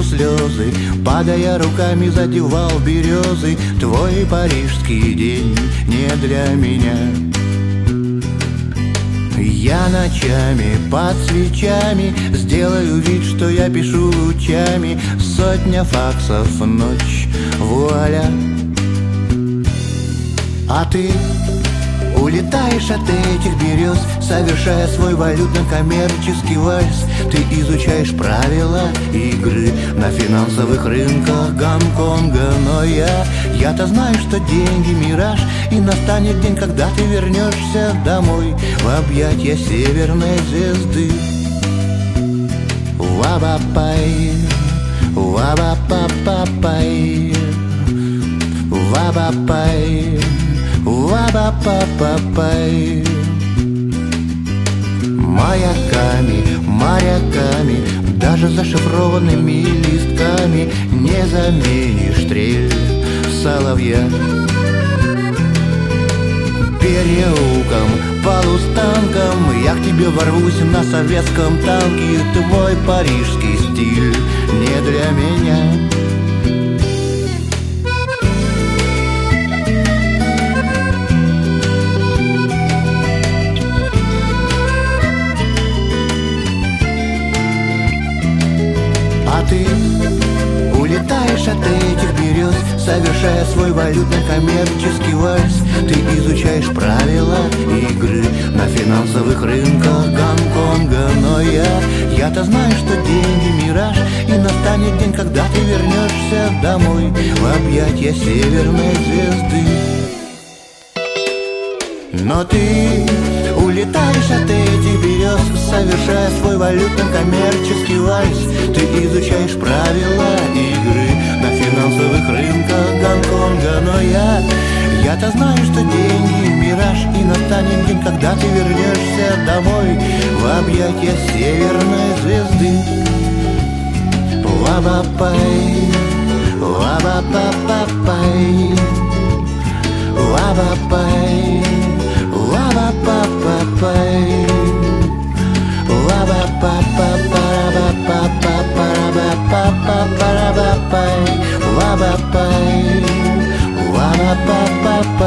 слезы, падая руками задевал березы. Твой парижский день не для меня. Я ночами под свечами сделаю вид, что я пишу лучами. Сотня факсов в ночь, вуаля. А ты улетаешь от этих берез, совершая свой валютно-коммерческий вальс. Ты изучаешь правила игры на финансовых рынках Гонконга. Но я-то знаю, что деньги мираж, и настанет день, когда ты вернешься домой в объятья северной звезды. Ва-ба-пай, ва-ба-па-па-пай, ва-ба-пай, ва-ба-па-па-пай. Маяками, моряками, даже зашифрованными листками не заменишь трель соловья. Переулком, полустанком я к тебе ворвусь на советском танке. Твой парижский стиль не для меня. А ты улетаешь от этих берез, совершая свой валютно-коммерческий вальс. Ты изучаешь правила игры на финансовых рынках Гонконга. Но я-то знаю, что деньги мираж, и настанет день, когда ты вернешься домой в объятья северной звезды. Но ты улетаешь от этих берез, совершая свой валютно-коммерческий вальс. Ты изучаешь правила игры на финансовых рынках Гонконга. Но я-то знаю, что деньги мираж, и настанет день, когда ты вернешься домой в объятья северной звезды. Ва-ба-пай, ва-ба-па-па-пай, ва-ба-пай, ва-ба-па-па-пай, ва-ба-па-па-па-па-па-па-па-па-пай, ва-ба-пай, ва-ба-па-па-па.